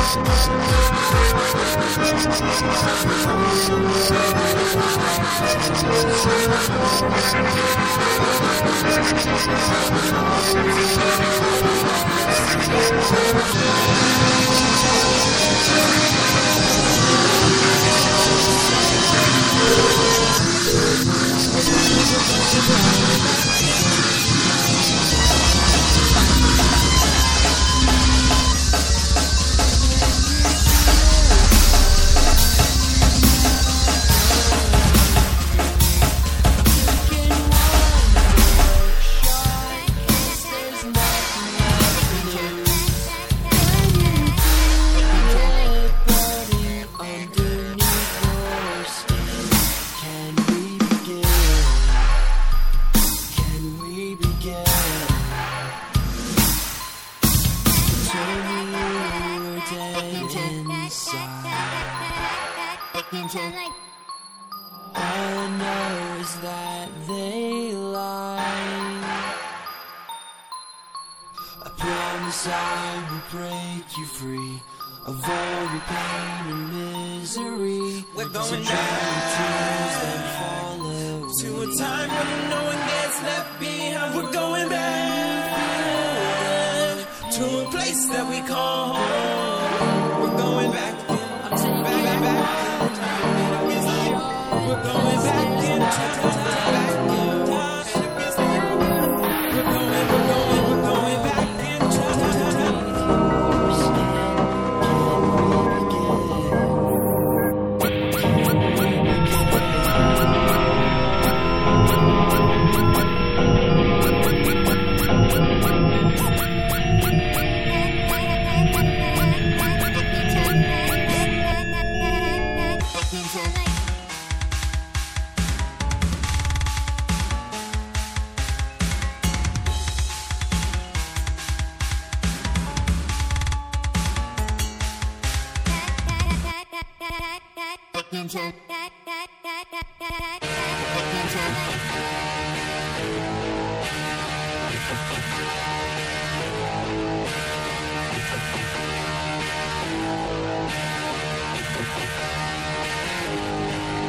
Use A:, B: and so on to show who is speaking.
A: All I know is that they lie. I promise I will break you free of all your pain and misery. We're going back to a time when no one gets left behind. We're going back to a place that we call home. We're going back. We're going back in time. We're going back in
B: Back in time.